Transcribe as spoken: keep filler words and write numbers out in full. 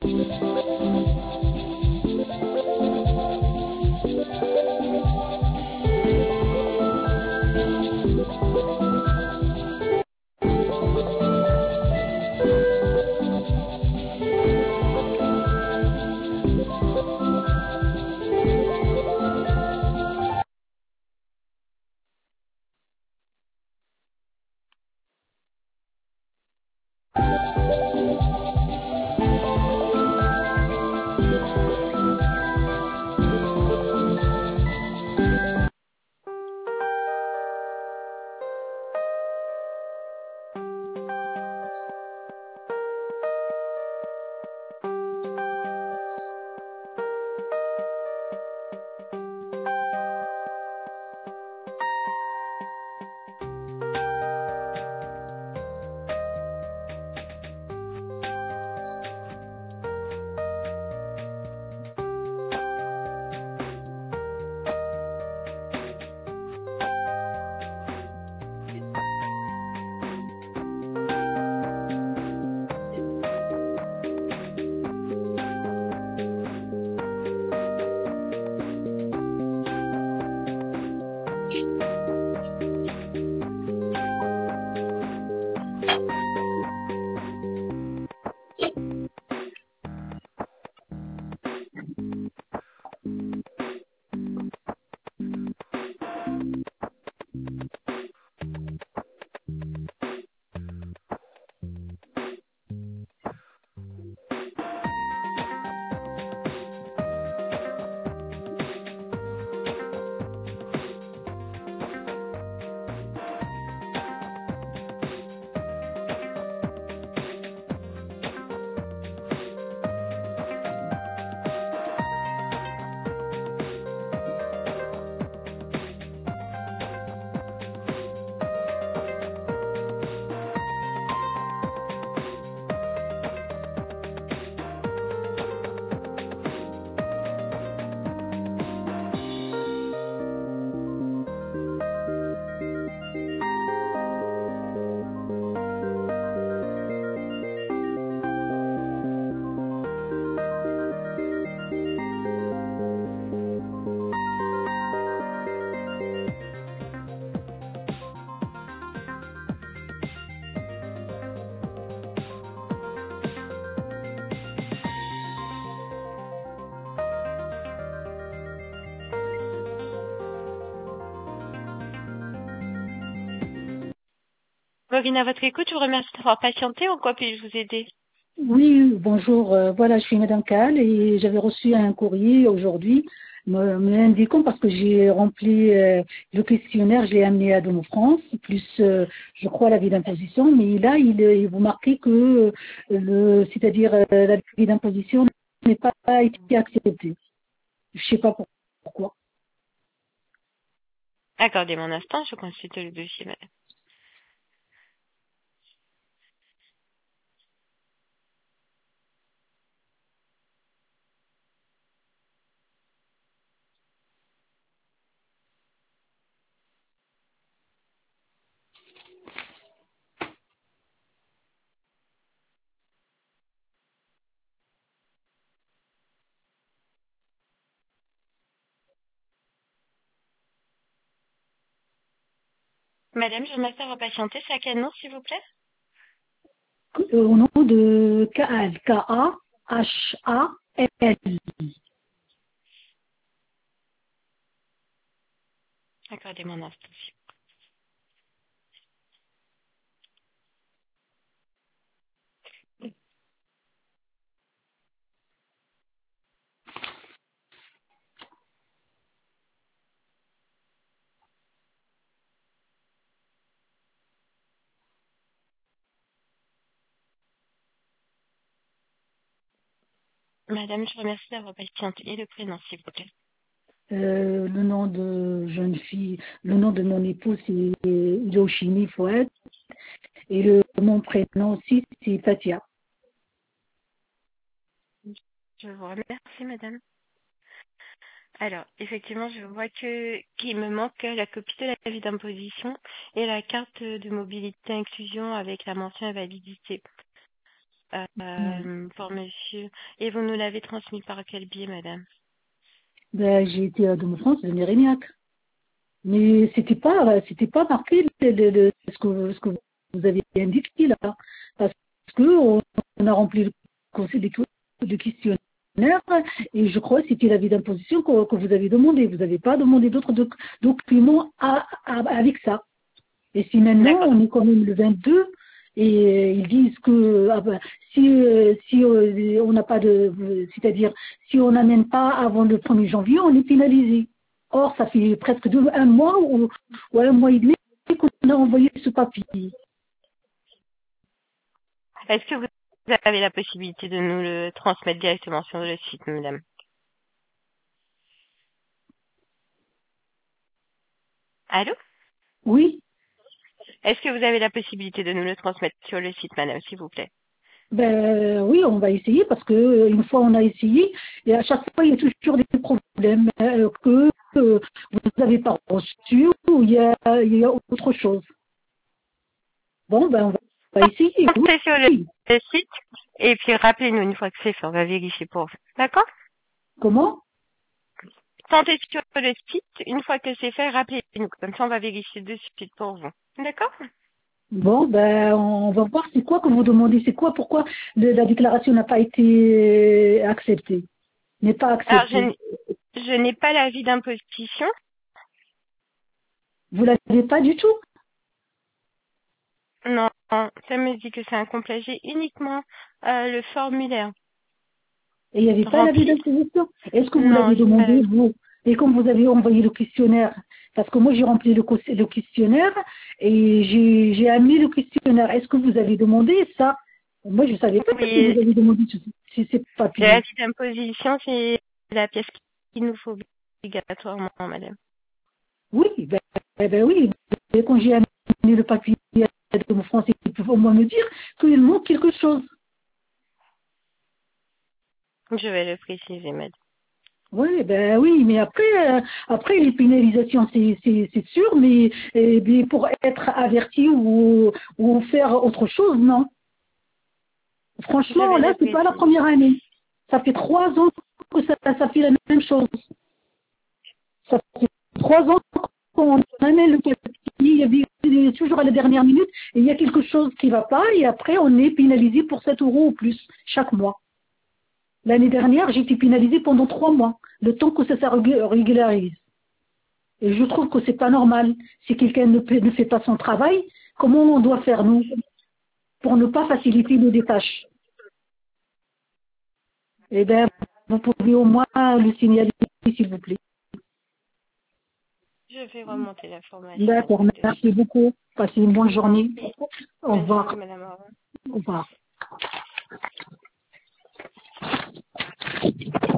Maureen, à votre écoute, je vous remercie d'avoir patienté. En quoi puis-je vous aider? Oui, bonjour. euh, voilà, je suis Madame Cal et j'avais reçu un courrier aujourd'hui me, me indiquant parce que j'ai rempli euh, le questionnaire, je l'ai amené à Domo France, plus euh, je crois l'avis d'imposition, mais là il, il vous marquez que euh, le, c'est-à-dire euh, l'avis d'imposition n'est pas été accepté. Je sais pas pourquoi. Accordez-moi un instant, je consulte le dossier, madame. Madame, je vous remercie d'avoir patienté. C'est à quel nom, s'il vous plaît? Euh, Au nom de K A L, K A H A L. Accordez-moi un instant. Madame, je vous remercie d'avoir patienté. Et le prénom, s'il vous plaît? Euh, le nom de jeune fille, le nom de mon époux c'est Yoshimi Fouad et le, mon prénom aussi c'est Tatia. Je vous remercie, madame. Alors, effectivement, je vois que qu'il me manque la copie de l'avis d'imposition et la carte de mobilité inclusion avec la mention invalidité. Ouais. euh, pour monsieur. Et vous nous l'avez transmis par quel biais, madame? Ben, j'ai été à Dom-France de Mérignac. Mais c'était pas, c'était pas marqué le, le- le- ce que, ce que vous avez indiqué là. Parce que on, on a rempli le, conseil des- le questionnaire et je crois que c'était l'avis d'imposition que, que vous avez demandé. Vous n'avez pas demandé d'autres doc- documents à- à- avec ça. Et si maintenant D'accord. on est quand même le vingt-deux et ils disent que ah ben, si, euh, si euh, on n'a pas de, c'est-à-dire si on n'amène pas avant le premier janvier, on est pénalisé. Or, ça fait presque deux, un mois ou, ou un mois et demi qu'on a envoyé ce papier. Est-ce que vous avez la possibilité de nous le transmettre directement sur le site, madame? Allô? Oui, Est-ce que vous avez la possibilité de nous le transmettre sur le site, madame, s'il vous plaît? ben oui, on va essayer parce que euh, une fois on a essayé et à chaque fois il y a toujours des problèmes euh, que euh, vous n'avez pas reçu ou il y a, il y a autre chose. Bon, ben on va, on va essayer. Entrez sur le, Oui. le site et puis rappelez-nous une fois que c'est fait, on va vérifier pour vous. D'accord? Comment? Tentez sur le site, une fois que c'est fait, rappelez-nous. Comme ça, on va vérifier de suite pour vous. D'accord? Bon, ben, on va voir c'est quoi que vous demandez, c'est quoi, pourquoi le- la déclaration n'a pas été acceptée, n'est pas Alors, je, acceptée. n- je n'ai pas l'avis d'imposition. Vous l'avez pas du tout. Non, ça me dit que c'est incomplet. J'ai uniquement euh, le formulaire Et il n'y avait pas l'avis rempli. d'imposition. Est-ce que vous Non, l'avez j'ai pas demandé, l'avis. vous? Et comme vous avez envoyé le questionnaire, parce que moi j'ai rempli le, cos- le questionnaire et j'ai j'ai amené le questionnaire. Est-ce que vous avez demandé ça? Moi je ne savais pas si vous Oui, avez demandé ce- si ces papiers. l'avis d'imposition, c'est la pièce qu'il nous faut obligatoirement, madame. Oui, ben, eh ben oui. Et quand j'ai amené le papier de mon français, ils peuvent au moins me dire qu'il manque quelque chose. Je vais le préciser, madame. Oui, ben oui, mais après, euh, après les pénalisations, c'est c'est c'est sûr, mais, eh bien, pour être averti ou ou faire autre chose, non. Je Franchement, vais là, le c'est pas la préciser. première année. Ça fait trois ans que ça, ça fait la même chose. Ça fait trois ans qu'on amène le papier, il y a il est toujours à la dernière minute, et il y a quelque chose qui va pas, et après on est pénalisé pour sept euros ou plus chaque mois. L'année dernière, j'ai été pénalisée pendant trois mois, le temps que ça se régul- régularise. Et je trouve que c'est pas normal. Si quelqu'un ne, peut- ne fait pas son travail, comment on doit faire nous pour ne pas faciliter nos tâches? Eh bien, vous pouvez au moins le signaler, s'il vous plaît. Je vais remonter l'information, D'accord, madame, de merci suite. beaucoup. Passez une Je bonne vous en journée. prie. Au Bonne journée, revoir. madame. Au revoir. Au revoir.